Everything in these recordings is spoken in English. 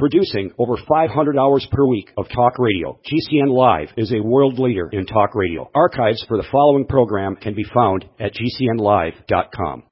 Producing over 500 hours per week of talk radio, GCN Live is a world leader in talk radio. Archives for the following program can be found at GCNlive.com.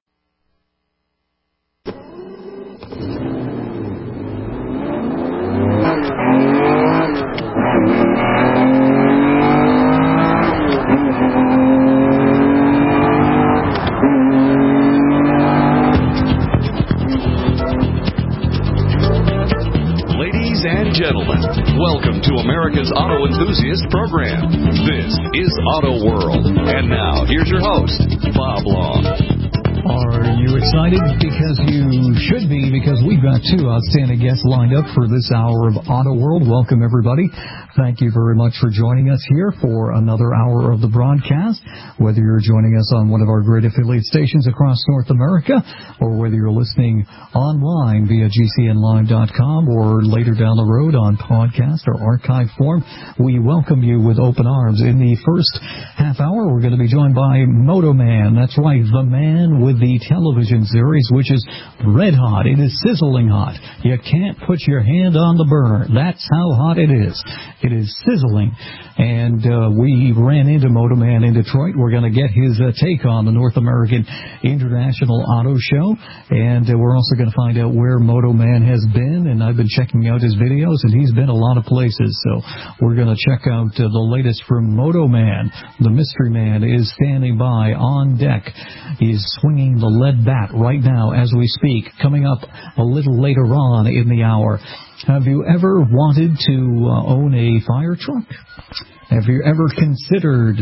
Ladies and gentlemen, welcome to America's Auto Enthusiast Program. This is Auto World. And now, here's your host, Bob Long. Are you excited? Because you should be, because we've got two outstanding guests lined up for this hour of Auto World. Welcome, everybody. Thank you very much for joining us here for another hour of the broadcast. Whether you're joining us on one of our great affiliate stations across North America, or whether you're listening online via GCNlive.com, or later down the road on podcast or archive form, we welcome you with open arms. In the first half hour, we're going to be joined by Moto Man. That's right, the man with the television series, which is red hot. It is sizzling hot. You can't put your hand on the burner. That's how hot it is. It is sizzling. And we ran into Moto Man in Detroit. We're going to get his take on the North American International Auto Show. And we're also going to find out where Moto Man has been. And I've been checking out his videos, and he's been a lot of places. So we're going to check out the latest from Moto Man. The mystery man is standing by on deck. He's swinging the lead bat right now as we speak. Coming up a little later on in the hour. Have you ever wanted to own a fire truck? Have you ever considered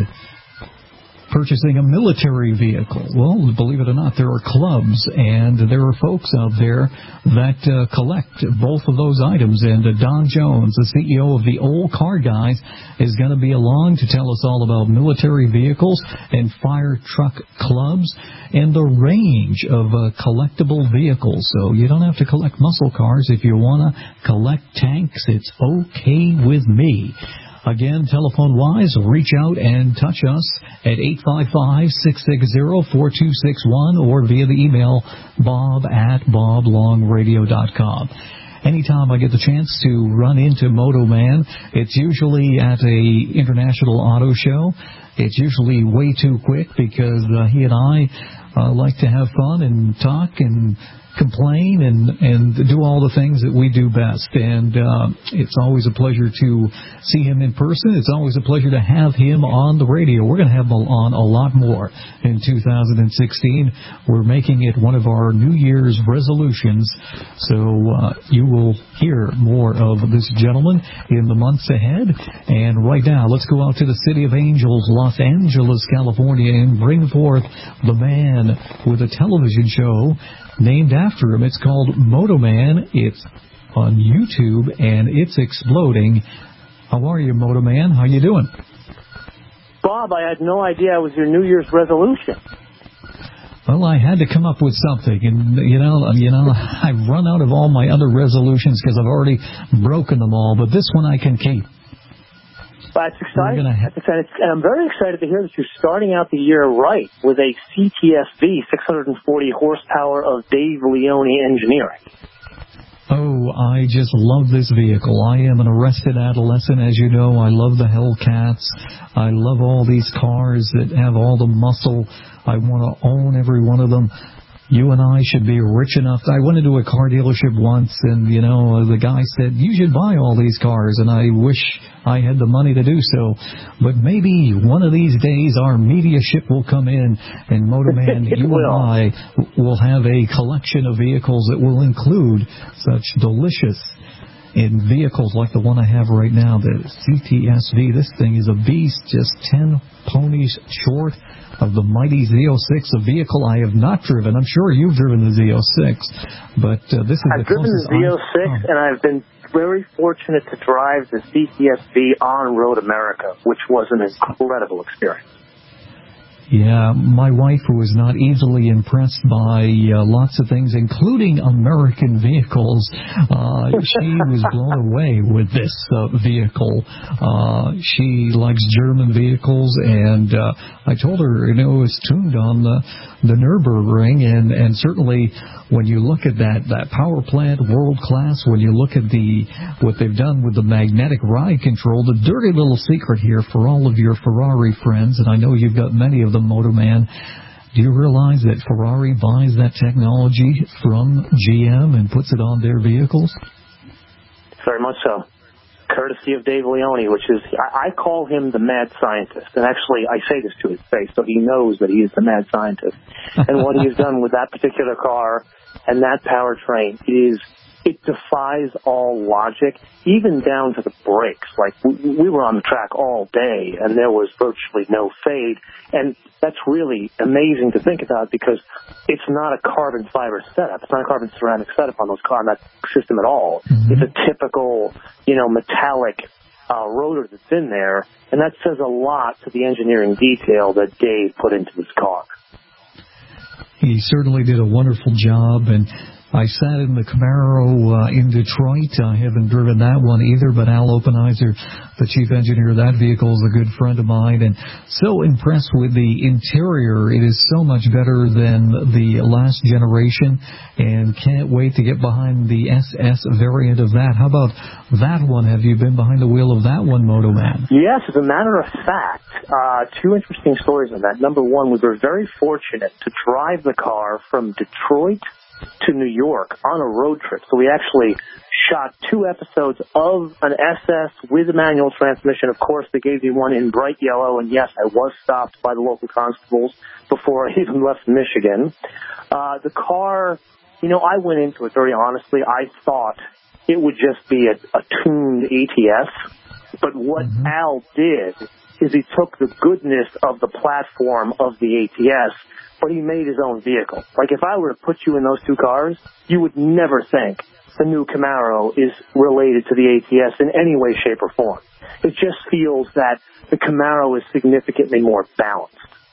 purchasing a military vehicle? Well, believe it or not, there are clubs and there are folks out there that collect both of those items. And Don Jones, the CEO of the Old Car Guys, is going to be along to tell us all about military vehicles and fire truck clubs and the range of collectible vehicles. So you don't have to collect muscle cars. If you want to collect tanks, it's okay with me. Again, telephone-wise, reach out and touch us at 855-660-4261 or via the email bob@boblongradio.com. Anytime I get the chance to run into Moto Man, it's usually at a international auto show. It's usually way too quick because he and I like to have fun and talk and complain and do all the things that we do best. And it's always a pleasure to see him in person. It's always a pleasure to have him on the radio. We're going to have him on a lot more in 2016. We're making it one of our New Year's resolutions. So you will hear more of this gentleman in the months ahead. And right now, let's go out to the City of Angels, Los Angeles, California, and bring forth the man with a television show named after him. It's called Moto Man. It's on YouTube, and it's exploding. How are you, Moto Man? How you doing? Bob, I had no idea it was your New Year's resolution. Well, I had to come up with something, and you know, I've run out of all my other resolutions because I've already broken them all. But this one I can keep. That's exciting. And I'm very excited to hear that you're starting out the year right with a CTSV 640 horsepower of Dave Leone engineering. Oh, I just love this vehicle. I am an arrested adolescent, as you know. I love the Hellcats. I love all these cars that have all the muscle. I want to own every one of them. You and I should be rich enough. I went into a car dealership once, and, you know, the guy said, you should buy all these cars, and I wish I had the money to do so. But maybe one of these days our media ship will come in, and Moto Man, you and I will have a collection of vehicles that will include such delicious in vehicles like the one I have right now, the CTSV. This thing is a beast, just 10 ponies short of the mighty Z06, a vehicle I have not driven. I'm sure you've driven the Z06, but this is I've driven the Z06, and I've been very fortunate to drive the CTSV on Road America, which was an incredible experience. Yeah, my wife was not easily impressed by lots of things, including American vehicles. She was blown away with this vehicle. She likes German vehicles, and I told her, it was tuned on the Nürburgring, and certainly when you look at that power plant, world class, when you look at what they've done with the magnetic ride control, the dirty little secret here for all of your Ferrari friends, and I know you've got many of them, Motorman, do you realize that Ferrari buys that technology from GM and puts it on their vehicles? Very much so. Courtesy of Dave Leone, which is, I call him the mad scientist. And actually, I say this to his face, so he knows that he is the mad scientist. And what he has done with that particular car and that powertrain it defies all logic, even down to the brakes. Like, we were on the track all day, and there was virtually no fade. And that's really amazing to think about, because it's not a carbon fiber setup. It's not a carbon ceramic setup on that system at all. Mm-hmm. It's a typical, metallic rotor that's in there, and that says a lot to the engineering detail that Dave put into this car. He certainly did a wonderful job, and I sat in the Camaro in Detroit. I haven't driven that one either, but Al Openizer, the chief engineer of that vehicle, is a good friend of mine, and so impressed with the interior. It is so much better than the last generation, and can't wait to get behind the SS variant of that. How about that one? Have you been behind the wheel of that one, Motoman? Yes, as a matter of fact, two interesting stories on that. Number one, we were very fortunate to drive the car from Detroit to New York on a road trip. So we actually shot 2 episodes of an SS with a manual transmission. Of course, they gave me one in bright yellow, and yes, I was stopped by the local constables before I even left Michigan. The car, I went into it very honestly. I thought it would just be a tuned ATS, but what Al did is he took the goodness of the platform of the ATS, but he made his own vehicle. Like, if I were to put you in those 2 cars, you would never think the new Camaro is related to the ATS in any way, shape, or form. It just feels that the Camaro is significantly more balanced.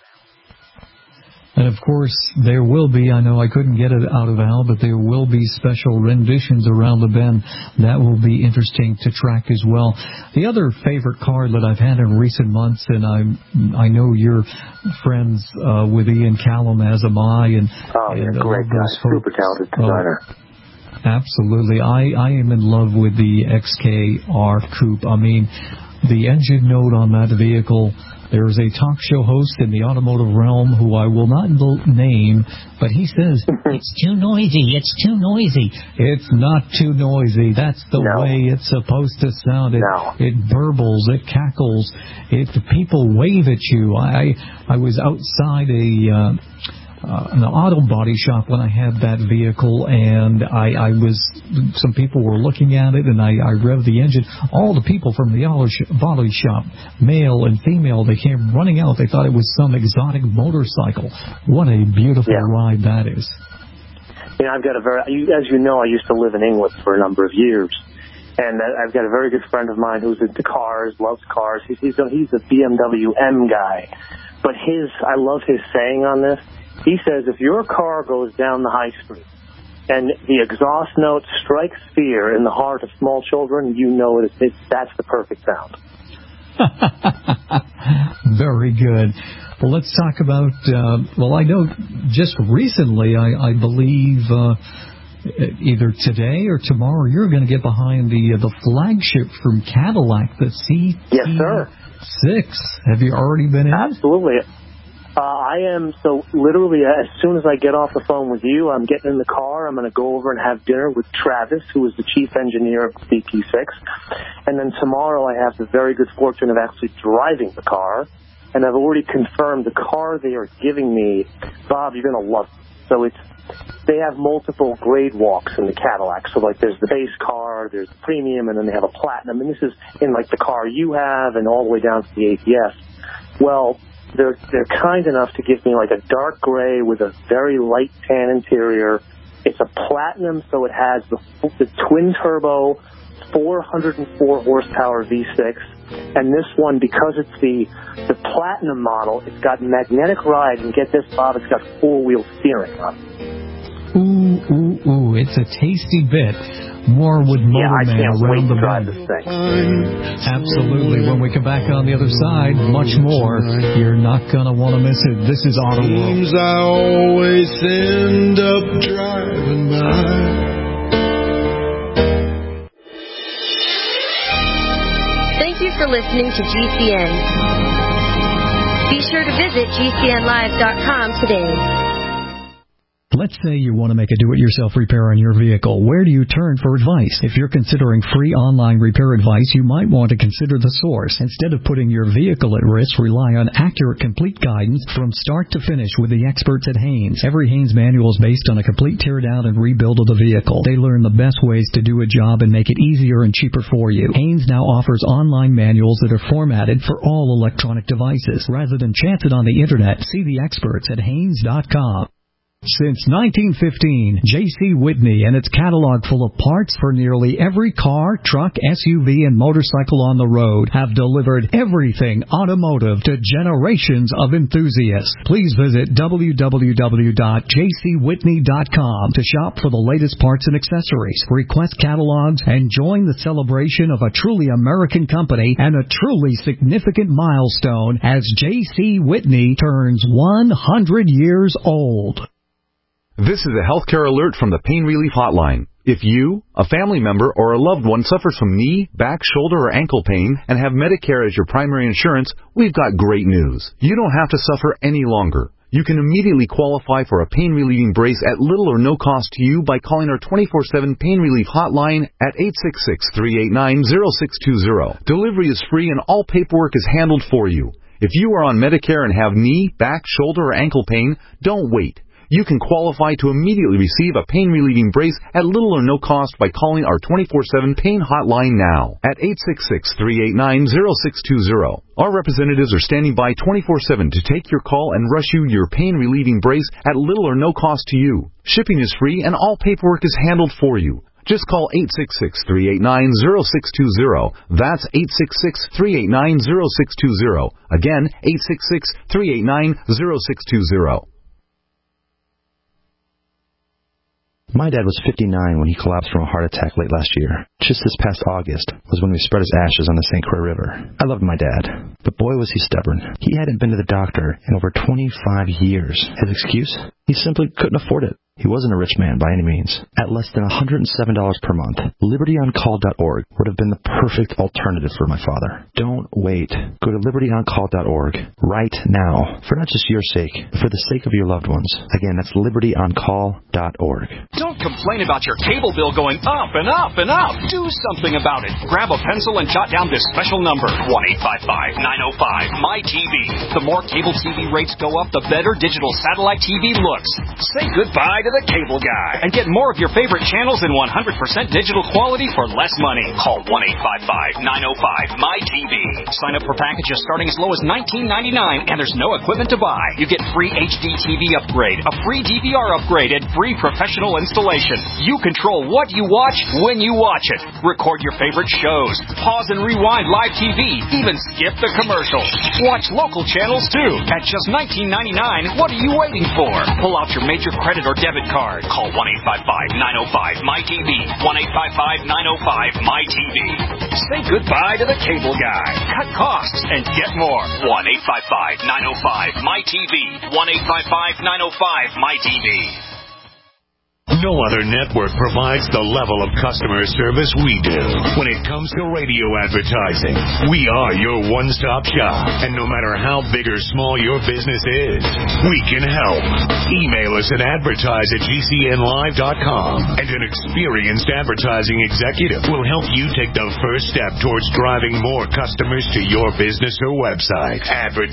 And, of course, there will be, I know I couldn't get it out of Al, but there will be special renditions around the bend. That will be interesting to track as well. The other favorite car that I've had in recent months, and I know you're friends with Ian Callum, as am I. You're a great guy, super talented designer. Absolutely. I am in love with the XKR Coupe. I mean, the engine note on that vehicle. There's a talk show host in the automotive realm who I will not name, but he says, it's too noisy, it's too noisy. It's not too noisy. That's the way it's supposed to sound. It burbles, it cackles, people wave at you. I was outside an auto body shop when I had that vehicle, and some people were looking at it, and I revved the engine. All the people from the body shop, male and female, they came running out. They thought it was some exotic motorcycle. What a beautiful ride that is. I've got as you know, I used to live in England for a number of years. And I've got a very good friend of mine who's into cars, loves cars. He's a BMW M guy. But I love his saying on this. He says, if your car goes down the high street and the exhaust note strikes fear in the heart of small children, that's the perfect sound. Very good. Well, let's talk about, I know just recently, I believe either today or tomorrow, you're going to get behind the flagship from Cadillac, the CT6. Yes, sir. Have you already been in? Absolutely. I am. So literally, as soon as I get off the phone with you, I'm getting in the car. I'm going to go over and have dinner with Travis, who is the chief engineer of the CT6. And then tomorrow I have the very good fortune of actually driving the car. And I've already confirmed the car they are giving me, Bob, you're going to love it. So they have multiple grade walks in the Cadillac. So like there's the base car, there's the premium, and then they have a platinum. And this is in like the car you have and all the way down to the ATS. Well, they're kind enough to give me like a dark gray with a very light tan interior. It's a platinum, so it has the twin turbo 404 horsepower V6. And this one, because it's the Platinum model, it's got magnetic ride, and get this, Bob, it's got four-wheel steering on it. Ooh, it's a tasty bit. More with Motorman around the bend. This thing. Absolutely. When we come back on the other side, much more. You're not going to want to miss it. This is Auto World. I always end up driving by. Thank you for listening to GCN. Be sure to visit GCNlive.com today. Let's say you want to make a do-it-yourself repair on your vehicle. Where do you turn for advice? If you're considering free online repair advice, you might want to consider the source. Instead of putting your vehicle at risk, rely on accurate, complete guidance from start to finish with the experts at Haynes. Every Haynes manual is based on a complete teardown and rebuild of the vehicle. They learn the best ways to do a job and make it easier and cheaper for you. Haynes now offers online manuals that are formatted for all electronic devices. Rather than chance it on the internet, see the experts at Haynes.com. Since 1915, J.C. Whitney and its catalog full of parts for nearly every car, truck, SUV, and motorcycle on the road have delivered everything automotive to generations of enthusiasts. Please visit www.jcwhitney.com to shop for the latest parts and accessories, request catalogs, and join the celebration of a truly American company and a truly significant milestone as J.C. Whitney turns 100 years old. This is a healthcare alert from the Pain Relief Hotline. If you, a family member, or a loved one suffers from knee, back, shoulder, or ankle pain and have Medicare as your primary insurance, we've got great news. You don't have to suffer any longer. You can immediately qualify for a pain-relieving brace at little or no cost to you by calling our 24/7 Pain Relief Hotline at 866-389-0620. Delivery is free and all paperwork is handled for you. If you are on Medicare and have knee, back, shoulder, or ankle pain, don't wait. You can qualify to immediately receive a pain-relieving brace at little or no cost by calling our 24/7 Pain Hotline now at 866-389-0620. Our representatives are standing by 24/7 to take your call and rush you your pain-relieving brace at little or no cost to you. Shipping is free and all paperwork is handled for you. Just call 866-389-0620. That's 866-389-0620. Again, 866-389-0620. My dad was 59 when he collapsed from a heart attack late last year. Just this past August was when we spread his ashes on the St. Croix River. I loved my dad, but boy was he stubborn. He hadn't been to the doctor in over 25 years. His excuse? He simply couldn't afford it. He wasn't a rich man by any means. At less than $107 per month, LibertyOnCall.org would have been the perfect alternative for my father. Don't wait. Go to LibertyOnCall.org right now, for not just your sake, but for the sake of your loved ones. Again, that's LibertyOnCall.org. Don't complain about your cable bill going up and up and up. Do something about it. Grab a pencil and jot down this special number, 1-855-905-MY-TV. The more cable TV rates go up, the better digital satellite TV looks. Say goodbye to the cable guy and get more of your favorite channels in 100% digital quality for less money. Call 1-855-905-MY-TV. Sign up for packages starting as low as $19.99 and there's no equipment to buy. You get free HD TV upgrade, a free DVR upgrade, and free professional installation. You control what you watch when you watch it. Record your favorite shows, pause and rewind live TV, even skip the commercials. Watch local channels too. At just $19.99, what are you waiting for? Pull out your major credit or debit card. Call 1-855-905-MY-TV. 1-855-905-MY-TV. Say goodbye to the cable guy. Cut costs and get more. 1-855-905-MY-TV. 1-855-905-MY-TV. No other network provides the level of customer service we do. When it comes to radio advertising, we are your one-stop shop. And no matter how big or small your business is, we can help. Email us at advertise@gcnlive.com, and an experienced advertising executive will help you take the first step towards driving more customers to your business or website.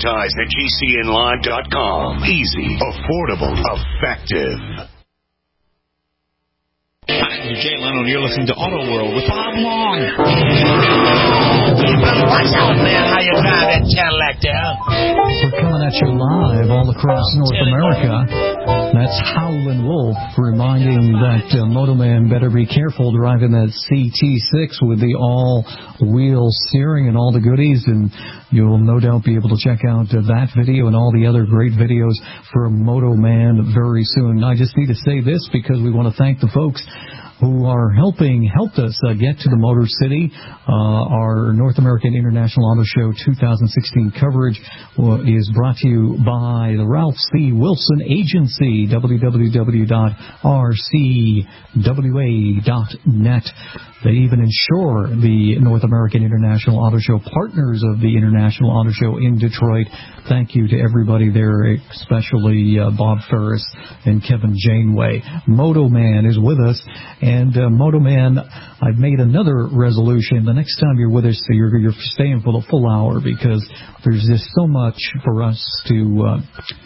Advertise@gcnlive.com. Easy, affordable, effective. I'm Jay Leno, and you're listening to Auto World with Bob Long. Watch out, man, how you drive that Cadillac there. We're coming at you live all across North America. That's Howlin' Wolf reminding that Motoman better be careful driving that CT6 with the all-wheel steering and all the goodies, and you'll no doubt be able to check out that video and all the other great videos from Motoman very soon. I just need to say this because we want to thank the folks who are helped us get to the Motor City. Our North American International Auto Show 2016 coverage is brought to you by the Ralph C. Wilson Agency, www.rcwa.net. They even insure the North American International Auto Show, partners of the International Auto Show in Detroit. Thank you to everybody there, especially Bob Ferris and Kevin Janeway. Motoman is with us, and Motoman, I've made another resolution. The next time you're with us, you're staying for the full hour because there's just so much for us to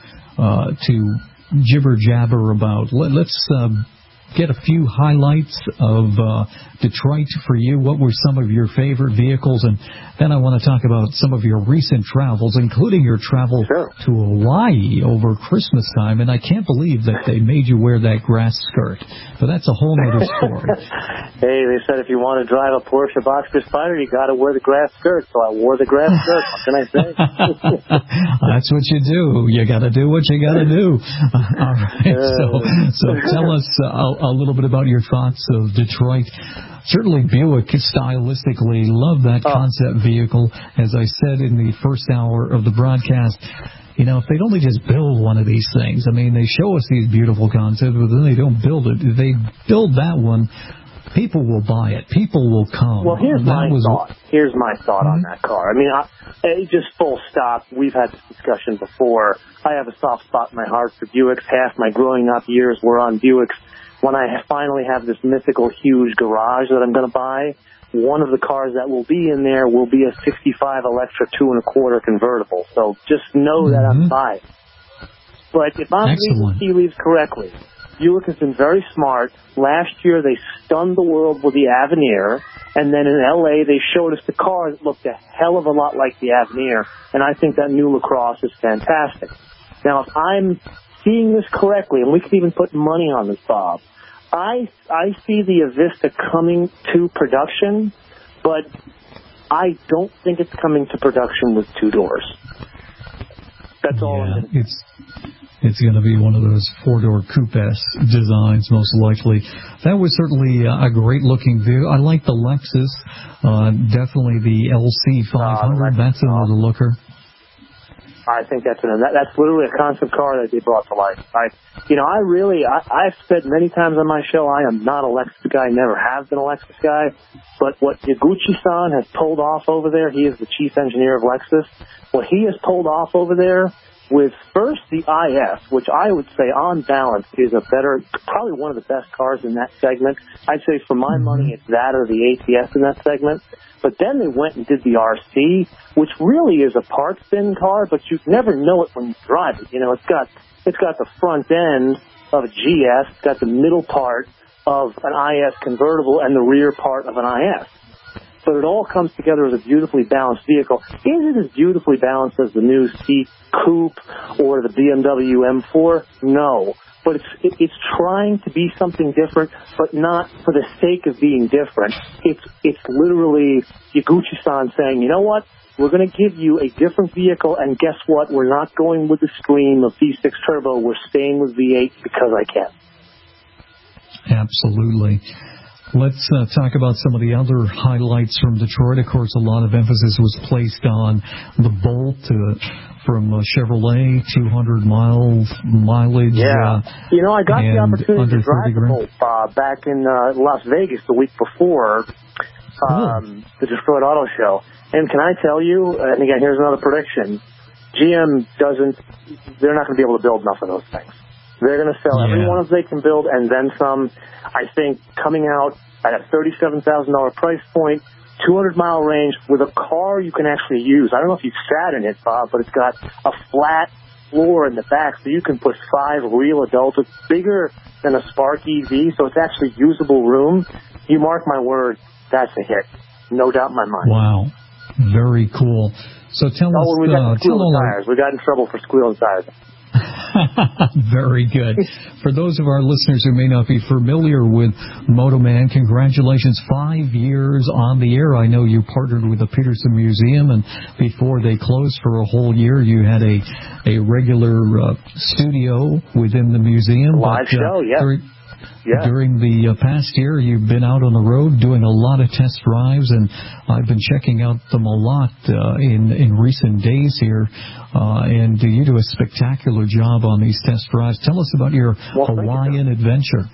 jibber-jabber about. Let's get a few highlights of Detroit for you. What were some of your favorite vehicles? And then I want to talk about some of your recent travels, including your travel to Hawaii over Christmas time. And I can't believe that they made you wear that grass skirt. But that's a whole other story. Hey, they said if you want to drive a Porsche Boxster Spyder, you got to wear the grass skirt. So I wore the grass skirt. What can I say? That's what you do. You got to do what you got to do. All right. So tell us a little bit about your thoughts of Detroit. Certainly Buick, stylistically, love that concept vehicle. As I said in the first hour of the broadcast, you know, if they'd only just build one of these things, I mean, they show us these beautiful concepts, but then they don't build it. If they build that one, people will buy it. People will come. Well, here's my thought. Here's my thought on that car. I mean, just full stop. We've had this discussion before. I have a soft spot in my heart for Buicks. Half my growing up years were on Buicks. When I finally have this mythical huge garage that I'm going to buy, one of the cars that will be in there will be a 65 Electra 2.25 convertible. So just know that I'm buying. But if I'm reading tea leaves correctly, Buick has been very smart. Last year they stunned the world with the Avenir, and then in L.A. they showed us the car that looked a hell of a lot like the Avenir, and I think that new LaCrosse is fantastic. Now, if I'm seeing this correctly, and we could even put money on this, Bob, I see the Avista coming to production, but I don't think it's coming to production with two doors. That's all I'm going to say. It's going to be one of those four-door coupe-esque designs, most likely. That was certainly a great-looking vehicle. I like the Lexus, definitely the LC500. That's another looker. I think that's literally a concept car that they brought to life. I've said many times on my show, I am not a Lexus guy, never have been a Lexus guy. But what Yaguchi-san has pulled off over there, he is the chief engineer of Lexus. What he has pulled off over there with first the IS, which I would say on balance is probably one of the best cars in that segment. I'd say for my money, it's that or the ATS in that segment. But then they went and did the RC, which really is a parts bin car, but you never know it when you drive it. You know, it's got the front end of a GS, it's got the middle part of an IS convertible, and the rear part of an IS. But it all comes together as a beautifully balanced vehicle. Is it as beautifully balanced as the new C Coupe or the BMW M4? No. But it's trying to be something different, but not for the sake of being different. It's literally Yaguchi-san saying, you know what? We're going to give you a different vehicle, and guess what? We're not going with the stream of V6 turbo. We're staying with V8 because I can. Absolutely. Let's talk about some of the other highlights from Detroit. Of course, a lot of emphasis was placed on the Bolt from Chevrolet, 200 mileage. Yeah. I got the opportunity to drive the Bolt back in Las Vegas the week before the Detroit Auto Show. And can I tell you, and again, here's another prediction, GM they're not going to be able to build enough of those things. They're going to sell every one of they can build and then some. I think coming out at a $37,000 price point, 200-mile range with a car you can actually use. I don't know if you've sat in it, Bob, but it's got a flat floor in the back so you can put 5 real adults. It's bigger than a Spark EV, so it's actually usable room. You mark my word, that's a hit. No doubt in my mind. Wow. Very cool. So tell us... we got squealing tires. We got in trouble for squealing tires. Very good. For those of our listeners who may not be familiar with Motoman, congratulations. 5 years on the air. I know you partnered with the Peterson Museum, and before they closed for a whole year, you had a regular studio within the museum. Live show, yeah. During the past year, you've been out on the road doing a lot of test drives, and I've been checking out them a lot in recent days here. And you do a spectacular job on these test drives. Tell us about your Hawaiian adventure.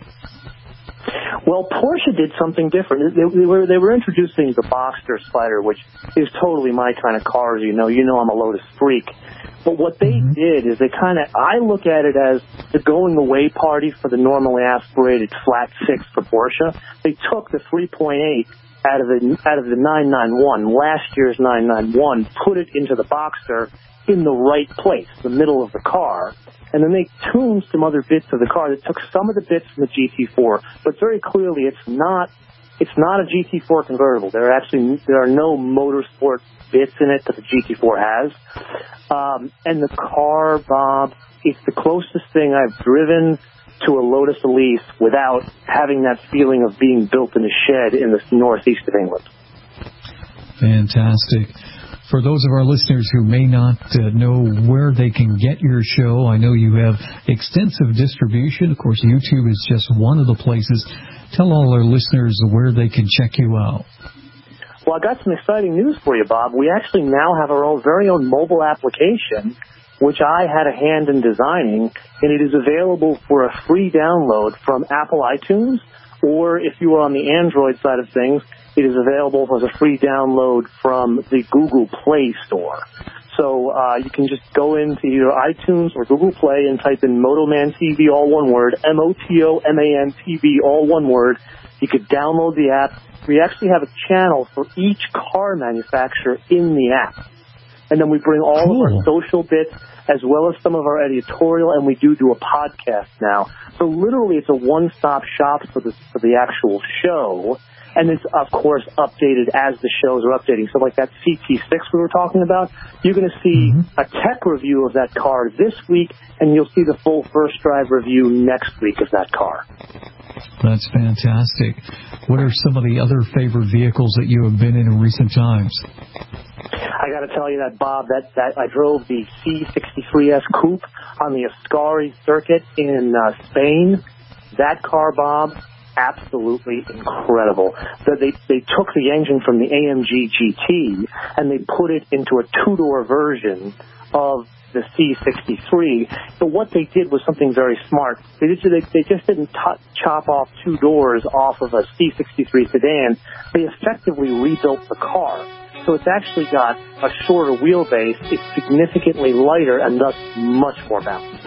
Well, Porsche did something different. They were introducing the Boxster Spider, which is totally my kind of car, as you know. You know I'm a Lotus freak. But what they did is I look at it as the going-away party for the normally aspirated flat six for Porsche. They took the 3.8 out of the 991, last year's 991, put it into the Boxster in the right place, the middle of the car, and then they tuned some other bits of the car that took some of the bits from the GT4, but very clearly it's not a GT4 convertible. There are no motorsport bits in it that the GT4 has. And the car, Bob, it's the closest thing I've driven to a Lotus Elise without having that feeling of being built in a shed in the northeast of England. Fantastic. For those of our listeners who may not know where they can get your show, I know you have extensive distribution. Of course, YouTube is just one of the places. Tell all our listeners where they can check you out. Well, I got some exciting news for you, Bob. We actually now have our very own mobile application, which I had a hand in designing, and it is available for a free download from Apple iTunes, or if you are on the Android side of things, it is available as a free download from the Google Play Store. So you can just go into either iTunes or Google Play and type in Motoman TV, all one word, MOTOMAN TV, all one word. You could download the app. We actually have a channel for each car manufacturer in the app. And then we bring all of our social bits as well as some of our editorial, and we do a podcast now. So literally it's a one-stop shop for the actual show. And it's, of course, updated as the shows are updating. So like that CT6 we were talking about, you're going to see a tech review of that car this week, and you'll see the full first drive review next week of that car. That's fantastic. What are some of the other favorite vehicles that you have been in recent times? I got to tell you that, Bob, that I drove the C63S Coupe on the Ascari circuit in Spain. That car, Bob, absolutely incredible. They took the engine from the AMG GT and they put it into a two-door version of the C63. But what they did was something very smart. They just didn't chop off two doors off of a C63 sedan. They effectively rebuilt the car. So it's actually got a shorter wheelbase. It's significantly lighter and thus much more balanced.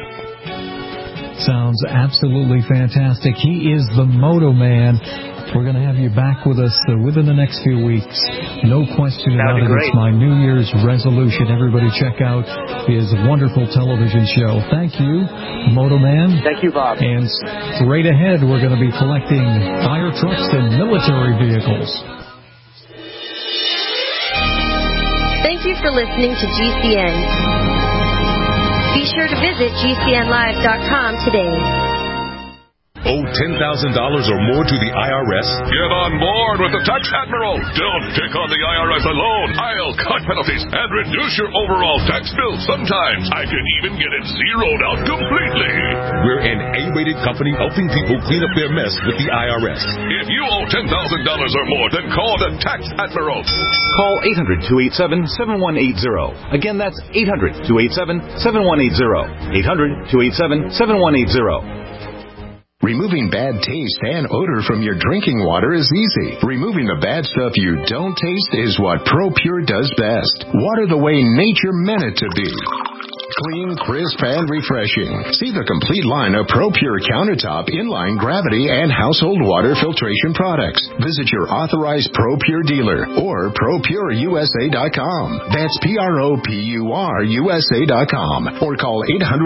Sounds absolutely fantastic. He is the Motoman. We're going to have you back with us within the next few weeks. No question about it. It's my New Year's resolution. Everybody check out his wonderful television show. Thank you, Motoman. Thank you, Bob. And straight ahead, we're going to be collecting fire trucks and military vehicles. Thank you for listening to GCN. Be sure to visit GCNlive.com today. Owe $10,000 or more to the IRS? Get on board with the Tax Admiral. Don't take on the IRS alone. I'll cut penalties and reduce your overall tax bill. Sometimes I can even get it zeroed out completely. We're an A-rated company helping people clean up their mess with the IRS. If you owe $10,000 or more, then call the Tax Admiral. Call 800-287-7180. Again, that's 800-287-7180. 800-287-7180. Removing bad taste and odor from your drinking water is easy. Removing the bad stuff you don't taste is what ProPure does best. Water the way nature meant it to be. Clean, crisp, and refreshing. See the complete line of ProPure countertop, inline, gravity, and household water filtration products. Visit your authorized ProPure dealer or ProPureUSA.com. That's ProPureUSA.com. Or call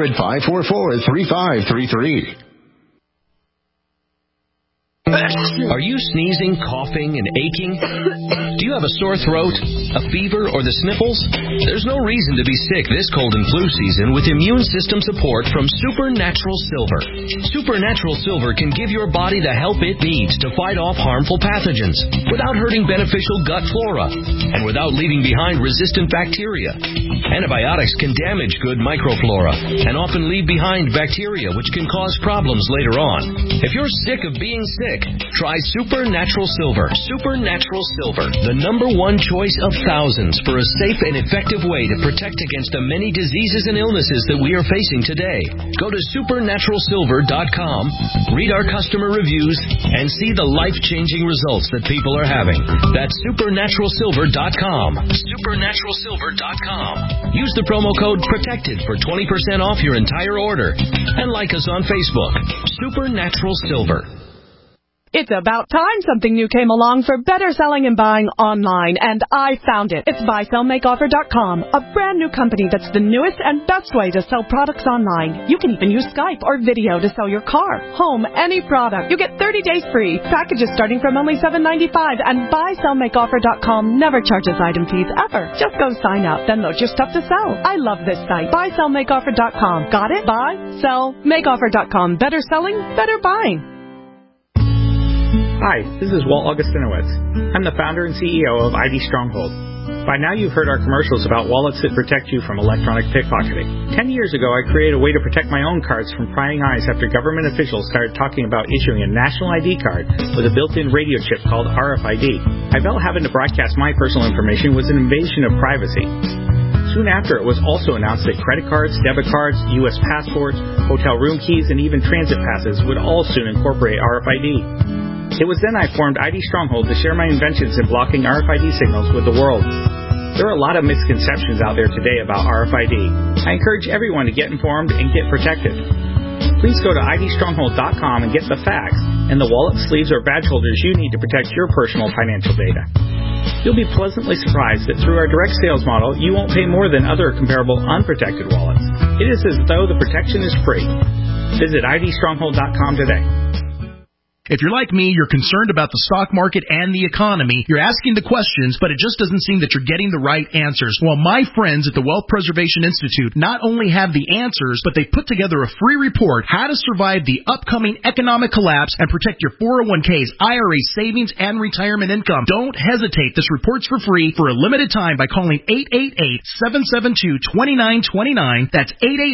800-544-3533. Are you sneezing, coughing, and aching? Do you have a sore throat, a fever, or the sniffles? There's no reason to be sick this cold and flu season with immune system support from Supernatural Silver. Supernatural Silver can give your body the help it needs to fight off harmful pathogens without hurting beneficial gut flora and without leaving behind resistant bacteria. Antibiotics can damage good microflora and often leave behind bacteria which can cause problems later on. If you're sick of being sick, try Supernatural Silver. Supernatural Silver, the #1 choice of thousands for a safe and effective way to protect against the many diseases and illnesses that we are facing today. Go to supernaturalsilver.com, read our customer reviews, and see the life-changing results that people are having. That's supernaturalsilver.com. Supernaturalsilver.com. Use the promo code PROTECTED for 20% off your entire order. And like us on Facebook. Supernatural Silver. It's about time something new came along for better selling and buying online, and I found it. It's BuySellMakeOffer.com, a brand new company that's the newest and best way to sell products online. You can even use Skype or video to sell your car, home, any product. You get 30 days free, packages starting from only $7.95, and BuySellMakeOffer.com never charges item fees ever. Just go sign up, then load your stuff to sell. I love this site. BuySellMakeOffer.com. Got it? BuySellMakeOffer.com. Better selling, better buying. Hi, this is Walt Augustinowitz. I'm the founder and CEO of ID Stronghold. By now you've heard our commercials about wallets that protect you from electronic pickpocketing. 10 years ago, I created a way to protect my own cards from prying eyes after government officials started talking about issuing a national ID card with a built-in radio chip called RFID. I felt having to broadcast my personal information was an invasion of privacy. Soon after, it was also announced that credit cards, debit cards, U.S. passports, hotel room keys, and even transit passes would all soon incorporate RFID. It was then I formed ID Stronghold to share my inventions in blocking RFID signals with the world. There are a lot of misconceptions out there today about RFID. I encourage everyone to get informed and get protected. Please go to idstronghold.com and get the facts and the wallet, sleeves, or badge holders you need to protect your personal financial data. You'll be pleasantly surprised that through our direct sales model, you won't pay more than other comparable unprotected wallets. It is as though the protection is free. Visit idstronghold.com today. If you're like me, you're concerned about the stock market and the economy. You're asking the questions, but it just doesn't seem that you're getting the right answers. Well, my friends at the Wealth Preservation Institute not only have the answers, but they put together a free report, How to Survive the Upcoming Economic Collapse and Protect Your 401ks, IRA, savings, and retirement income. Don't hesitate. This report's for free for a limited time by calling 888-772-2929. That's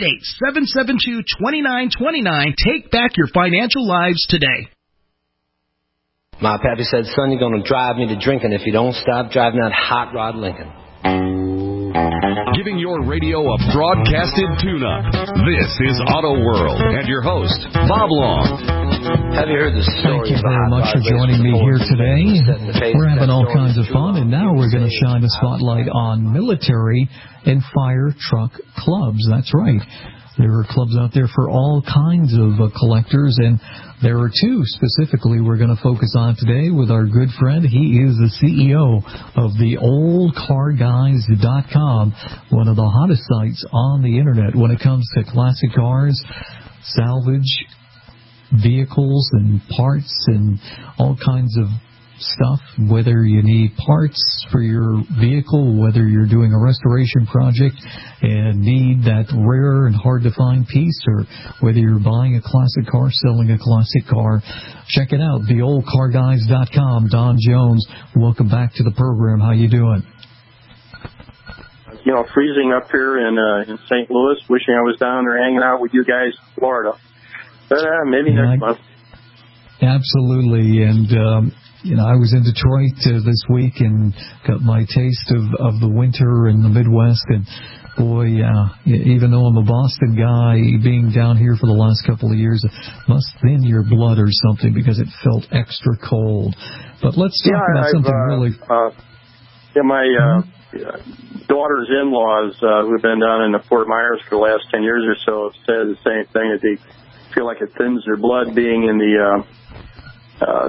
888-772-2929. Take back your financial lives today. My pappy said, son, you're going to drive me to drinking if you don't stop driving that hot rod Lincoln. Giving your radio a broadcasted tune-up. This is Auto World and your host, Bob Long. Have you heard the story? Thank you very much for joining me here today. We're having all kinds of fun, and now we're going to shine a spotlight on military and fire truck clubs. That's right. There are clubs out there for all kinds of collectors, and there are two specifically we're going to focus on today with our good friend. He is the CEO of the oldcarguys.com, one of the hottest sites on the Internet when it comes to classic cars, salvage vehicles and parts and all kinds of stuff, whether you need parts for your vehicle, whether you're doing a restoration project and need that rare and hard to find piece, or whether you're buying a classic car, selling a classic car. Check it out, theoldcarguys.com. Don Jones, welcome back to the program. How you doing? You know, freezing up here in St. Louis, wishing I was down there hanging out with you guys in Florida. But maybe next month. Absolutely, and I was in Detroit this week and got my taste of the winter in the Midwest. And, boy, even though I'm a Boston guy, being down here for the last couple of years, it must thin your blood or something because it felt extra cold. But let's talk about something really... my daughter's in-laws who've been down in the Fort Myers for the last 10 years or so have said the same thing, that they feel like it thins their blood being in the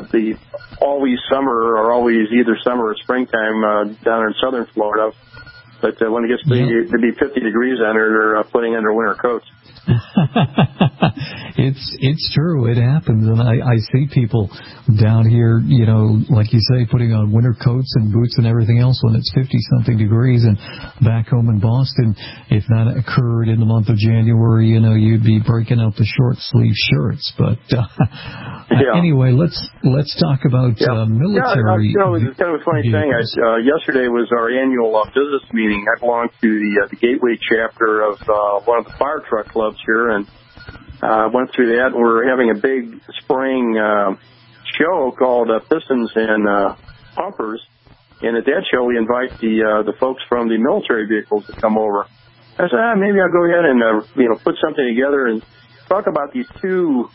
always summer or always either summer or springtime down in southern Florida. But when it gets to be 50 degrees under, they're putting under winter coats. It's true. It happens, and I see people down here, like you say, putting on winter coats and boots and everything else when it's 50-something degrees. And back home in Boston, if that occurred in the month of January, you'd be breaking out the short sleeve shirts. But anyway, let's talk about military. It's kind of a funny thing. Yesterday was our annual business meeting. I belong to the Gateway chapter of one of the fire truck clubs here, and went through that. We're having a big spring show called Pistons and Pumpers, and at that show we invite the folks from the military vehicles to come over. I said, maybe I'll go ahead and put something together and talk about these two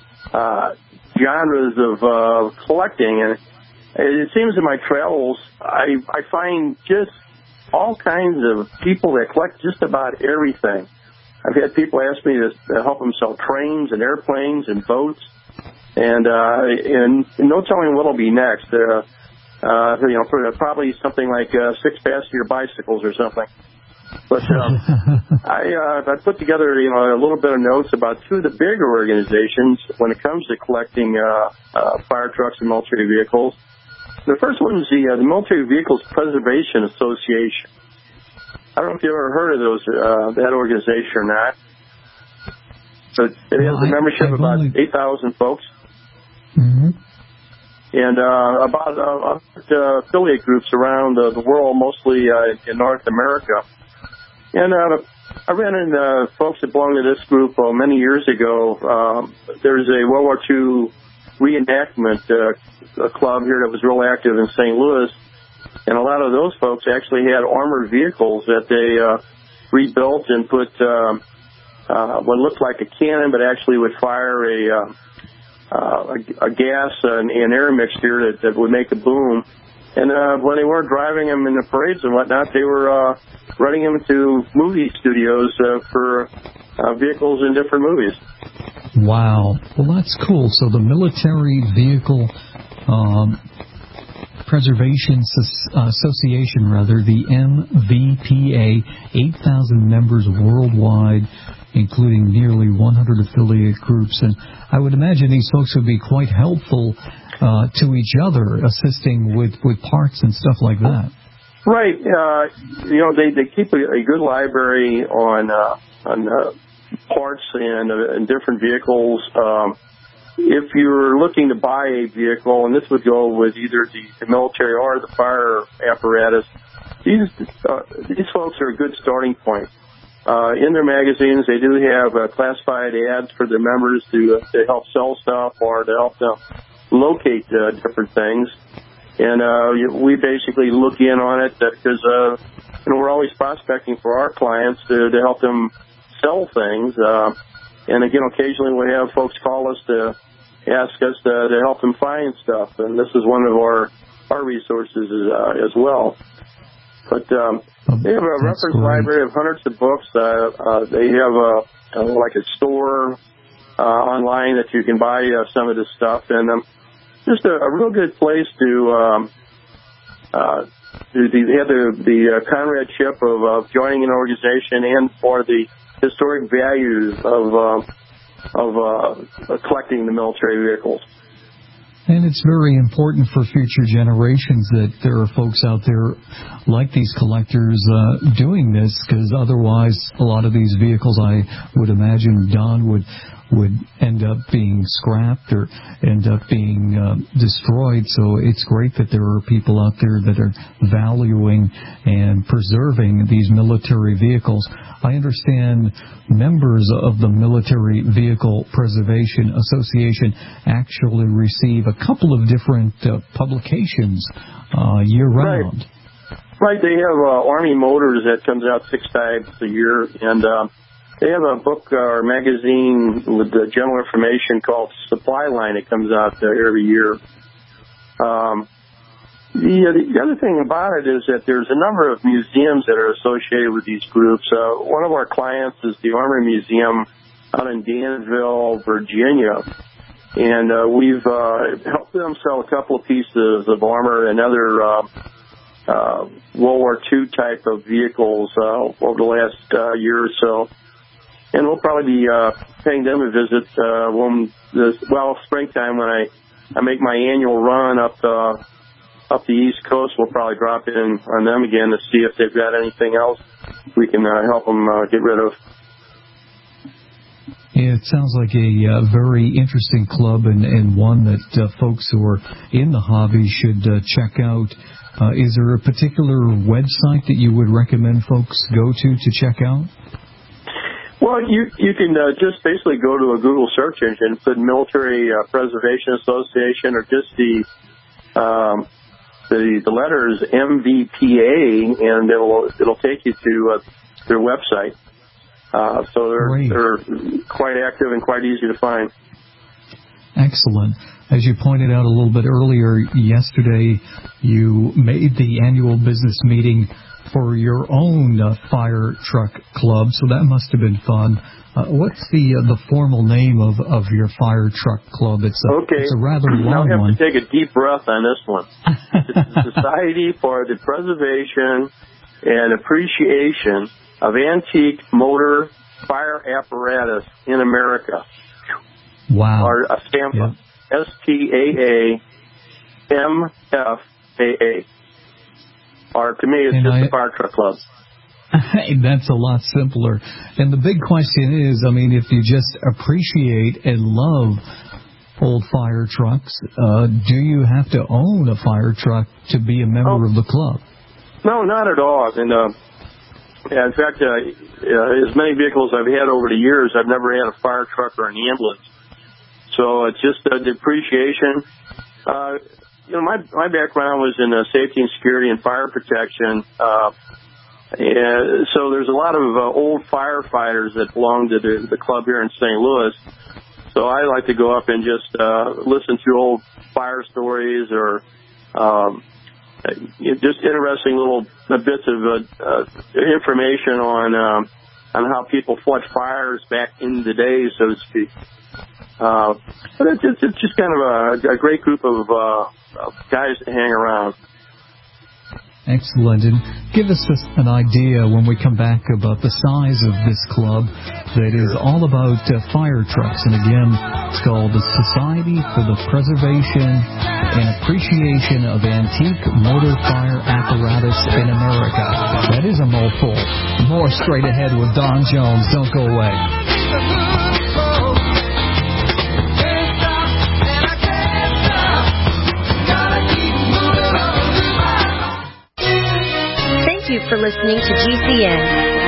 genres of collecting. And it seems in my travels, I find just all kinds of people that collect just about everything. I've had people ask me to help them sell trains and airplanes and boats, and no telling what'll be next. For probably something like 6-passenger bicycles or something. But I put together a little bit of notes about two of the bigger organizations when it comes to collecting fire trucks and military vehicles. The first one is the Military Vehicles Preservation Association. I don't know if you've ever heard of that organization or not. So it has a membership of about 8,000 folks. Mm-hmm. And about affiliate groups around the world, mostly in North America. And I ran into folks that belong to this group many years ago. There's a World War II reenactment club here that was real active in St. Louis. And a lot of those folks actually had armored vehicles that they rebuilt and put what looked like a cannon, but actually would fire a gas and air mixture that would make a boom. And when they weren't driving them in the parades and whatnot, they were running them to movie studios for vehicles in different movies. Wow. Well, that's cool. So the Military Vehicle Preservation Association, the MVPA, 8,000 members worldwide, including nearly 100 affiliate groups. And I would imagine these folks would be quite helpful to each other, assisting with parts and stuff like that. Right. They keep a good library on parts and different vehicles. If you're looking to buy a vehicle, and this would go with either the military or the fire apparatus, these folks are a good starting point. In their magazines, they do have classified ads for their members to help sell stuff or to help them locate different things. And we basically look in on it because we're always prospecting for our clients to help them sell things. And again, occasionally we have folks call us to ask us to help them find stuff, and this is one of our resources as well. But they have a reference library of hundreds of books. They have like a store online that you can buy some of this stuff, and just a real good place to have the comradeship of joining an organization and for the historic values of collecting the military vehicles. And it's very important for future generations that there are folks out there like these collectors doing this, because otherwise a lot of these vehicles, I would imagine, Don, would end up being scrapped or end up being destroyed. So it's great that there are people out there that are valuing and preserving these military vehicles. I understand members of the Military Vehicle Preservation Association actually receive a couple of different publications year-round. Right. They have Army Motors that comes out 6 times a year, and they have a book or magazine with general information called Supply Line. It comes out every year. The other thing about it is that there's a number of museums that are associated with these groups. One of our clients is the Army Museum out in Danville, Virginia. And we've helped them sell a couple of pieces of armor and other World War II type of vehicles over the last year or so. And we'll probably be paying them a visit springtime when I make my annual run up the East Coast. We'll probably drop in on them again to see if they've got anything else we can help them get rid of. Yeah, it sounds like a very interesting club and one that folks who are in the hobby should check out. Is there a particular website that you would recommend folks go to check out? Well, you can just basically go to a Google search engine, put Military Preservation Association, or just the letters MVPA, and it'll take you to their website. So they're quite active and quite easy to find. Excellent. As you pointed out a little bit earlier, yesterday you made the annual business meeting for your own fire truck club, so that must have been fun. What's the formal name of your fire truck club? It's a rather long one. I'll have to take a deep breath on this one. It's the Society for the Preservation and Appreciation of Antique Motor Fire Apparatus in America. Wow. Or a STAMFA. STAAMFAA. Or to me, it's just a fire truck club. That's a lot simpler. And the big question is, I mean, if you just appreciate and love old fire trucks, do you have to own a fire truck to be a member of the club? No, not at all. And in fact, as many vehicles I've had over the years, I've never had a fire truck or an ambulance. So it's just a depreciation. My background was in safety and security and fire protection. And so there's a lot of old firefighters that belong to the club here in St. Louis. So I like to go up and just listen to old fire stories or just interesting little bits of information on how people fought fires back in the day, so to speak. But it's just kind of a great group of guys to hang around. Excellent. And give us an idea when we come back about the size of this club that is all about fire trucks. And again, it's called the Society for the Preservation and Appreciation of Antique Motor Fire Apparatus in America. That is a mouthful. More straight ahead with Don Jones. Don't go away. Thank you for listening to GCN.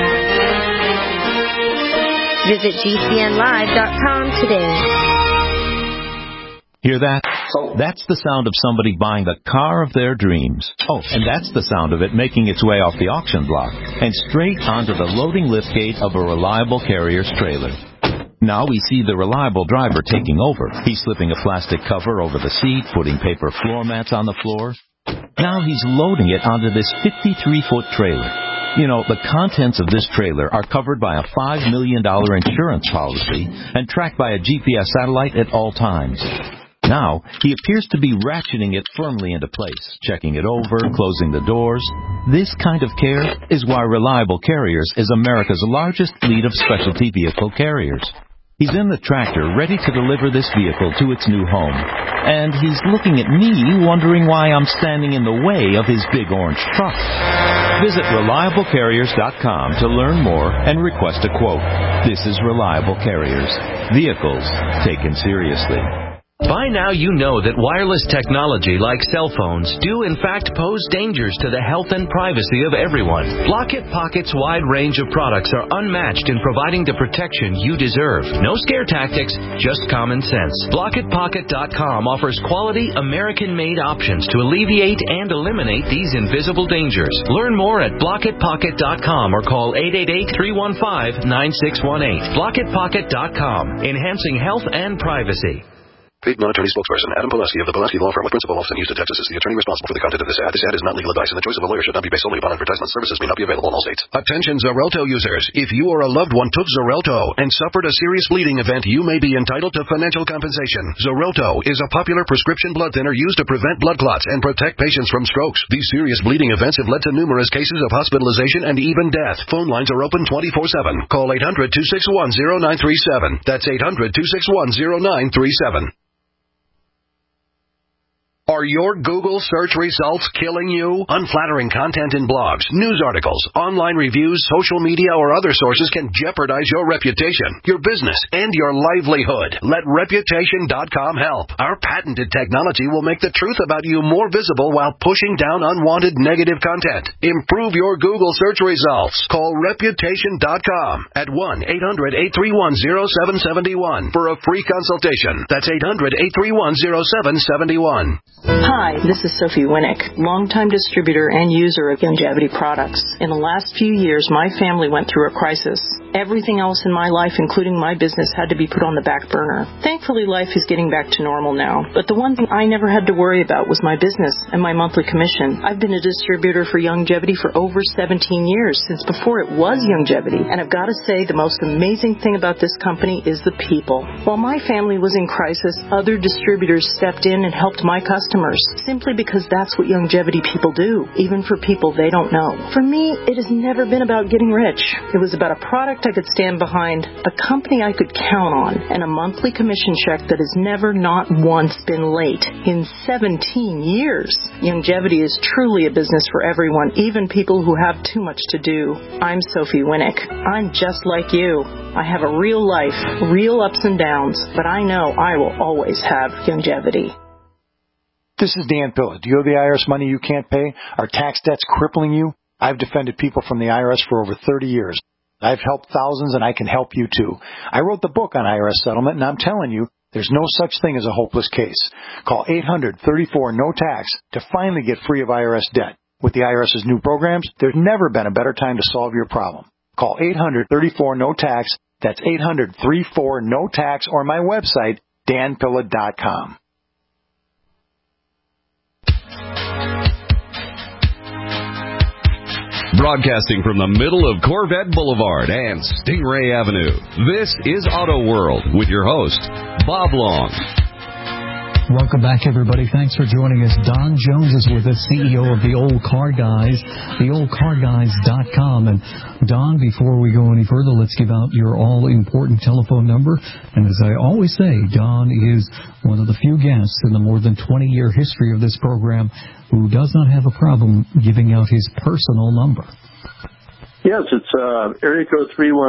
Visit GCNlive.com today. Hear that? That's the sound of somebody buying the car of their dreams. Oh, and that's the sound of it making its way off the auction block and straight onto the loading liftgate of a Reliable Carriers trailer. Now we see the Reliable driver taking over. He's slipping a plastic cover over the seat, putting paper floor mats on the floor. Now he's loading it onto this 53-foot trailer. You know, the contents of this trailer are covered by a $5 million insurance policy and tracked by a GPS satellite at all times. Now, he appears to be ratcheting it firmly into place, checking it over, closing the doors. This kind of care is why Reliable Carriers is America's largest fleet of specialty vehicle carriers. He's in the tractor, ready to deliver this vehicle to its new home. And he's looking at me, wondering why I'm standing in the way of his big orange truck. Visit ReliableCarriers.com to learn more and request a quote. This is Reliable Carriers. Vehicles taken seriously. By now you know that wireless technology like cell phones do in fact pose dangers to the health and privacy of everyone. Block-It Pocket's wide range of products are unmatched in providing the protection you deserve. No scare tactics, just common sense. BlockItPocket.com offers quality American-made options to alleviate and eliminate these invisible dangers. Learn more at BlockItPocket.com or call 888-315-9618. BlockItPocket.com, enhancing health and privacy. Paid non-attorney spokesperson Adam Pulaski of the Pulaski Law Firm with principal office in Houston, Texas is the attorney responsible for the content of this ad. This ad is not legal advice, and the choice of a lawyer should not be based solely upon advertisement. Services may not be available in all states. Attention Xarelto users. If you or a loved one took Xarelto and suffered a serious bleeding event, you may be entitled to financial compensation. Xarelto is a popular prescription blood thinner used to prevent blood clots and protect patients from strokes. These serious bleeding events have led to numerous cases of hospitalization and even death. Phone lines are open 24/7. Call 800-261-0937. That's 800-261-0937. Are your Google search results killing you? Unflattering content in blogs, news articles, online reviews, social media, or other sources can jeopardize your reputation, your business, and your livelihood. Let Reputation.com help. Our patented technology will make the truth about you more visible while pushing down unwanted negative content. Improve your Google search results. Call Reputation.com at 1-800-831-0771 for a free consultation. That's 800-831-0771. Hi, this is Sophie Winnick, longtime distributor and user of Youngevity products. In the last few years, my family went through a crisis. Everything else in my life, including my business, had to be put on the back burner. Thankfully, life is getting back to normal now. But the one thing I never had to worry about was my business and my monthly commission. I've been a distributor for Youngevity for over 17 years, since before it was Youngevity. And I've got to say, the most amazing thing about this company is the people. While my family was in crisis, other distributors stepped in and helped my customers, simply because that's what Youngevity people do, even for people they don't know. For me, it has never been about getting rich. It was about a product I could stand behind, a company I could count on, and a monthly commission check that has never not once been late in 17 years. Youngevity is truly a business for everyone, even people who have too much to do. I'm Sophie Winnick. I'm just like you. I have a real life, real ups and downs, but I know I will always have Youngevity. This is Dan Pilla. Do you owe the IRS money you can't pay? Are tax debts crippling you? I've defended people from the IRS for over 30 years. I've helped thousands, and I can help you too. I wrote the book on IRS settlement, and I'm telling you, there's no such thing as a hopeless case. Call 800-34-NO-TAX to finally get free of IRS debt. With the IRS's new programs, there's never been a better time to solve your problem. Call 800-34-NO-TAX. That's 800-34-NO-TAX, or my website, danpilla.com. Broadcasting from the middle of Corvette Boulevard and Stingray Avenue, this is Auto World with your host, Bob Long. Welcome back, everybody. Thanks for joining us. Don Jones is with us, CEO of The Old Car Guys, theoldcarguys.com. And Don, before we go any further, let's give out your all-important telephone number. And as I always say, Don is one of the few guests in the more than 20-year history of this program who does not have a problem giving out his personal number. Yes, it's area code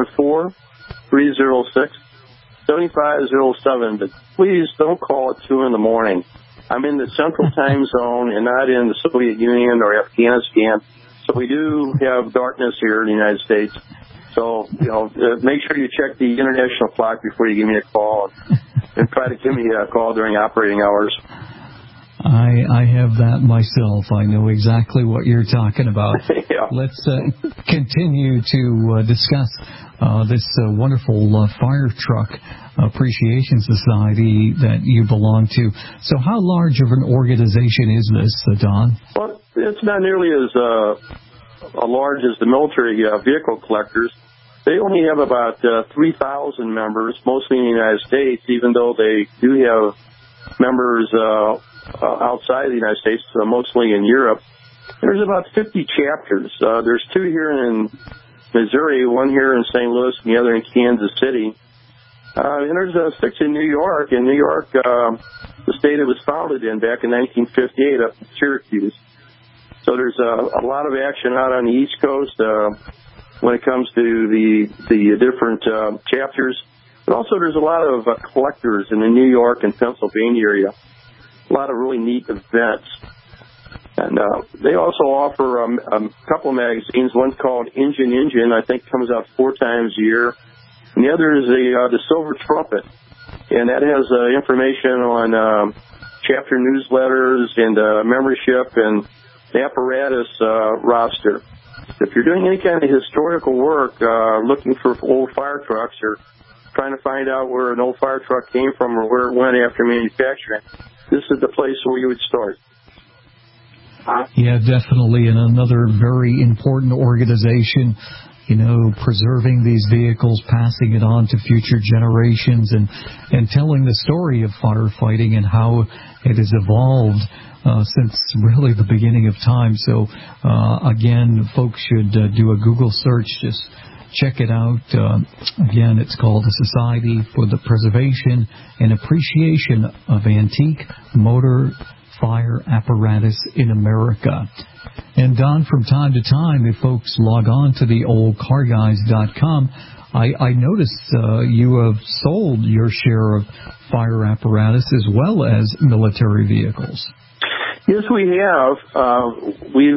314-306-7507, but please don't call at 2 in the morning. I'm in the Central Time Zone and not in the Soviet Union or Afghanistan, so we do have darkness here in the United States. So, make sure you check the international clock before you give me a call and try to give me a call during operating hours. I have that myself. I know exactly what you're talking about. Yeah. Let's continue to discuss this wonderful fire truck appreciation society that you belong to. So how large of an organization is this, Don? Well, it's not nearly as large as the military vehicle collectors. They only have about 3,000 members, mostly in the United States, even though they do have members outside the United States, mostly in Europe. There's about 50 chapters. There's 2 here in Missouri, one here in St. Louis, and the other in Kansas City. And there's 6 in New York. In New York, the state it was founded in back in 1958 up in Syracuse. So there's a lot of action out on the East Coast when it comes to the different chapters. But also there's a lot of collectors in the New York and Pennsylvania area. A lot of really neat events. And they also offer a couple of magazines. One's called Engine, I think comes out 4 times a year. And the other is the Silver Trumpet. And that has information on chapter newsletters and membership and the apparatus roster. If you're doing any kind of historical work, looking for old fire trucks or trying to find out where an old fire truck came from or where it went after manufacturing, this is the place where you would start. Yeah, definitely. And another very important organization, preserving these vehicles, passing it on to future generations, and telling the story of firefighting and how it has evolved since really the beginning of time. So, again, folks should do a Google search. Just check it out. Again, it's called the Society for the Preservation and Appreciation of Antique Motor Fire Apparatus in America. And Don, from time to time, if folks log on to the oldcarguys.com, I noticed you have sold your share of fire apparatus as well as military vehicles. Yes, we have. We've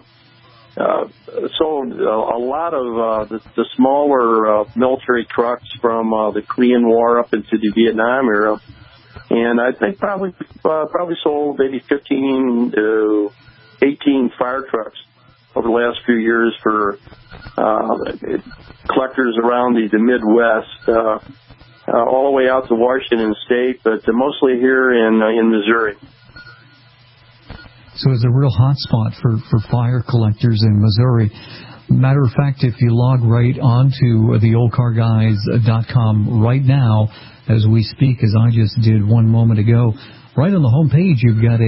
sold a lot of the smaller military trucks from the Korean War up into the Vietnam era. And I think probably sold maybe 15 to 18 fire trucks over the last few years for collectors around the Midwest, all the way out to Washington State, but mostly here in Missouri. So it's a real hot spot for fire collectors in Missouri. Matter of fact, if you log right onto the oldcarguys.com right now, as we speak, as I just did one moment ago, right on the home page, you've got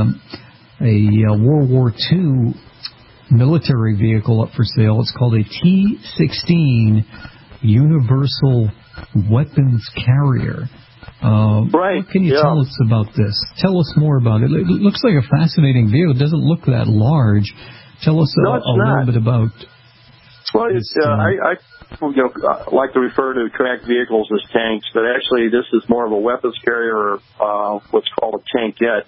a World War II military vehicle up for sale. It's called a T-16 Universal Weapons Carrier. Right. What can you tell us about this? Tell us more about it. It looks like a fascinating vehicle. It doesn't look that large. Tell us a little bit about. Well, I like to refer to tracked vehicles as tanks, but actually this is more of a weapons carrier, what's called a tankette.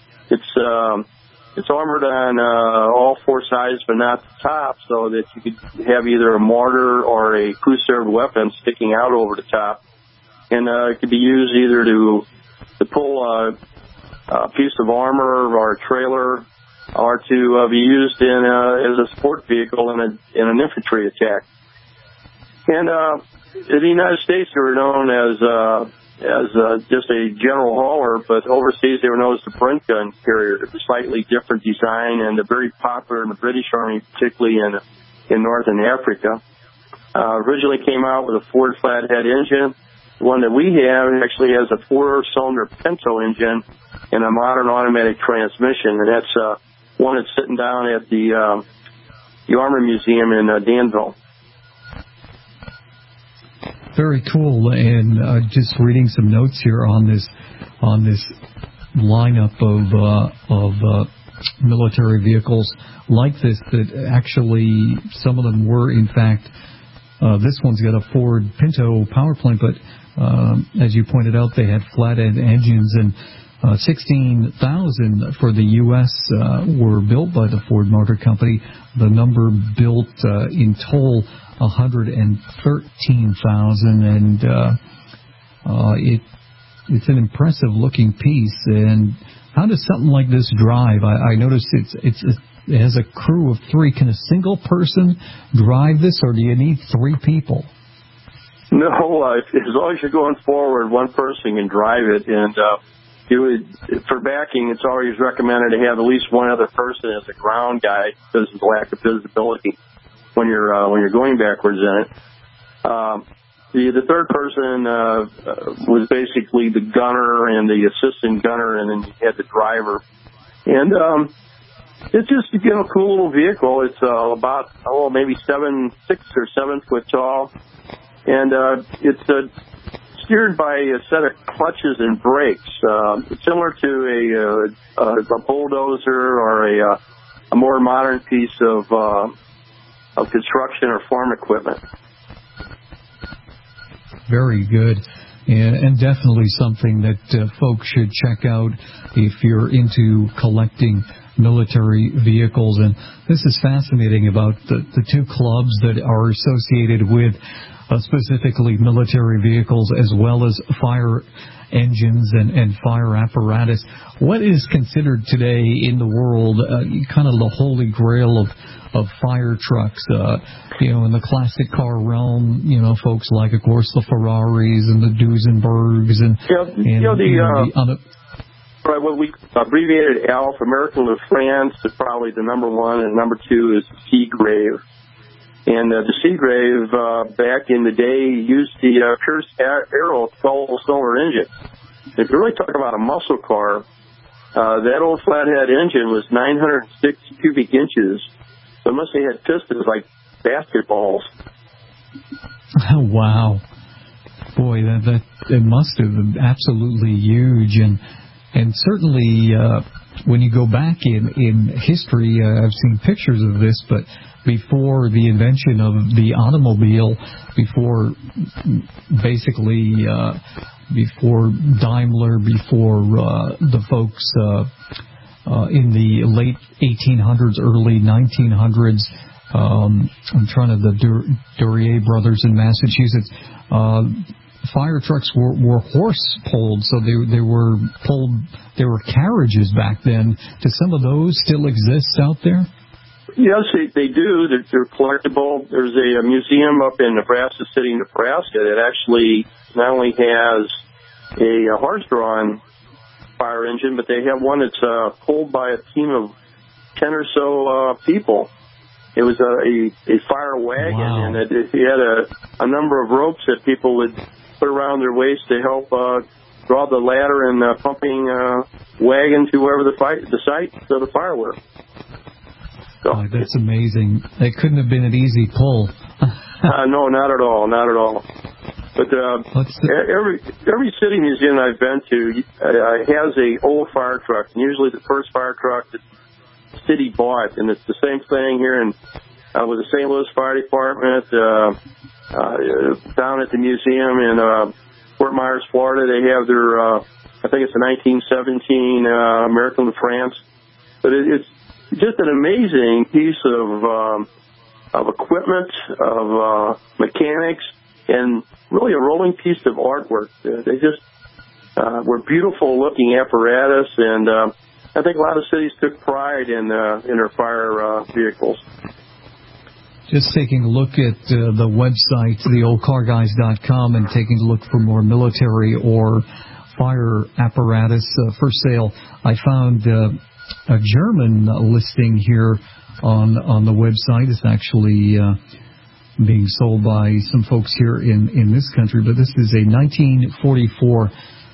It's armored on all four sides, but not the top, so that you could have either a mortar or a crew-served weapon sticking out over the top. And it could be used either to pull a piece of armor or a trailer, or to be used as a support vehicle in an infantry attack. And in the United States, they were known as just a general hauler, but overseas they were known as the Brent gun carrier. It's a slightly different design, and they're very popular in the British Army, particularly in Northern Africa. Originally came out with a Ford flathead engine. The one that we have actually has a 4-cylinder Pinto engine and a modern automatic transmission, and that's one that's sitting down at the Army Museum in Danville. Very cool. And just reading some notes here on this lineup of military vehicles like this, that actually some of them were, in fact, this one's got a Ford Pinto power plant, but as you pointed out, they had flathead engines, and 16,000 for the U.S. Were built by the Ford Motor Company. The number built in total 113,000, and it's an impressive looking piece. And how does something like this drive? I noticed it has a crew of 3. Can a single person drive this, or do you need 3 people? No, as long as you're going forward, one person can drive it, and for backing, it's always recommended to have at least one other person as a ground guy because of the lack of visibility when you're going backwards in it. The third person was basically the gunner and the assistant gunner, and then you had the driver. And it's just a cool little vehicle. It's about maybe 6 or 7 foot tall, and it's steered by a set of clutches and brakes, similar to a bulldozer or a more modern piece of construction or farm equipment. Very good. And definitely something that folks should check out if you're into collecting military vehicles. And this is fascinating about the 2 clubs that are associated with specifically military vehicles as well as fire engines and fire apparatus. What is considered today in the world kind of the holy grail of fire trucks? In the classic car realm, folks like, of course, the Ferraris and the Duesenbergs right, what we abbreviated ALF, American Le France, is probably the number one, and number two is Seagrave. And the Seagrave, back in the day, used the Pierce Arrow 12-cylinder engine. If you really talk about a muscle car, that old flathead engine was 906 cubic inches. So it must have had pistons like basketballs. Oh, wow. Boy, that it must have been absolutely huge. And certainly, when you go back in history, I've seen pictures of this, but before the invention of the automobile, before Daimler, before the folks in the late 1800s, early 1900s, I'm trying to, the Duryea brothers in Massachusetts, fire trucks were horse-pulled, so they were pulled. There were carriages back then. Do some of those still exist out there? Yes, they do. They're collectible. There's a museum up in Nebraska City, Nebraska, that actually not only has a horse-drawn fire engine, but they have one that's pulled by a team of 10 or so people. It was a fire wagon, wow. And it had a number of ropes that people would put around their waist to help draw the ladder and pumping wagon to wherever the site of the fire were. So, that's amazing. It couldn't have been an easy pull. No, not at all, not at all. But every city museum I've been to has a old fire truck, and usually the first fire truck that the city bought, and it's the same thing here with the St. Louis Fire Department. Down at the museum in Fort Myers, Florida, they have their, I think it's a 1917 American Le France. But it's just an amazing piece of equipment, of mechanics, and really a rolling piece of artwork. They just were beautiful-looking apparatus, and I think a lot of cities took pride in their fire vehicles. Just taking a look at the website, theoldcarguys.com, and taking a look for more military or fire apparatus for sale. I found a German listing here on the website. It's actually being sold by some folks here in this country, but this is a 1944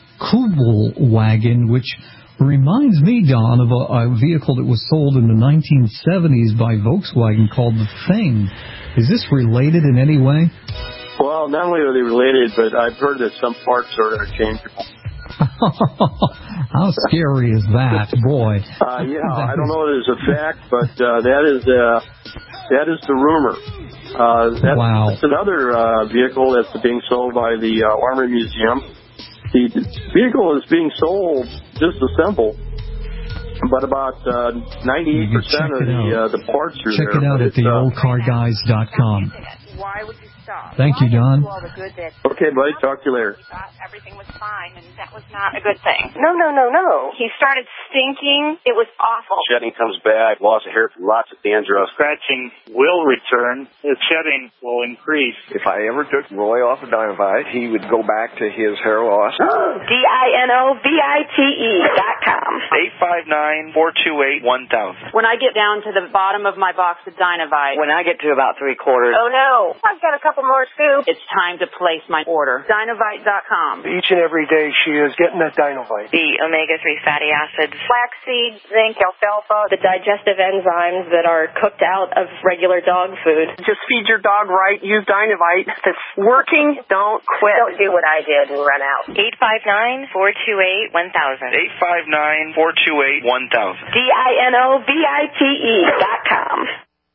Kubelwagen, which reminds me, Don, of a vehicle that was sold in the 1970s by Volkswagen called the Thing. Is this related in any way? Well, not only are they related, but I've heard that some parts are interchangeable. How scary is that, boy? Yeah, I don't know if it's a fact, but that is the rumor. Wow. That's another vehicle that's being sold by the Armory Museum. The vehicle is being sold disassembled, but about 98% of the parts are there. Check it out at theoldcarguys.com. Why would you stop? Thank you, Don. Okay, buddy. Talk to you later. Everything was fine, and that was not a good thing. No. He started stinking. It was awful. Shedding comes back. Loss of hair, lots of dandruff. Scratching will return. The shedding will increase. If I ever took Roy off of Dinovite, he would go back to his hair loss. DINOVITE.com. 859-428-1000. When I get down to the bottom of my box of Dinovite. When I get to about 3/4. Oh, no. I've got a couple more scoops. It's time to place my order. Dinovite.com. Each and every day she is getting that Dinovite. The omega-3 fatty acids, flaxseed, zinc, alfalfa, the digestive enzymes that are cooked out of regular dog food. Just feed your dog right. Use Dinovite. If it's working, don't quit. Don't do what I did and run out. 859-428-1000. 859-428-1000. DINOVITE.com.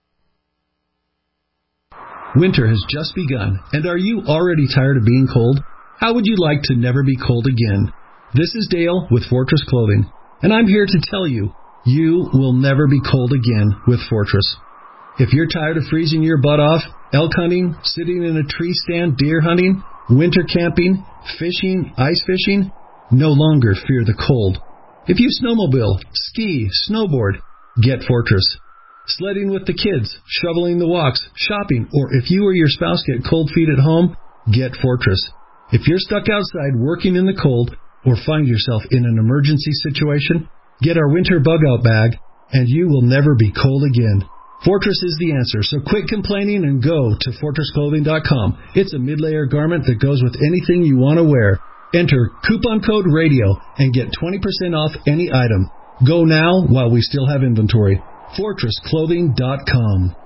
Winter has just begun, and are you already tired of being cold? How would you like to never be cold again? This is Dale with Fortress Clothing, and I'm here to tell you, you will never be cold again with Fortress. If you're tired of freezing your butt off, elk hunting, sitting in a tree stand, deer hunting, winter camping, fishing, ice fishing, no longer fear the cold. If you snowmobile, ski, snowboard, get Fortress. Sledding with the kids, shoveling the walks, shopping, or if you or your spouse get cold feet at home, get Fortress. If you're stuck outside working in the cold or find yourself in an emergency situation, get our winter bug-out bag and you will never be cold again. Fortress is the answer, so quit complaining and go to FortressClothing.com. It's a mid-layer garment that goes with anything you want to wear. Enter coupon code RADIO and get 20% off any item. Go now while we still have inventory. FortressClothing.com.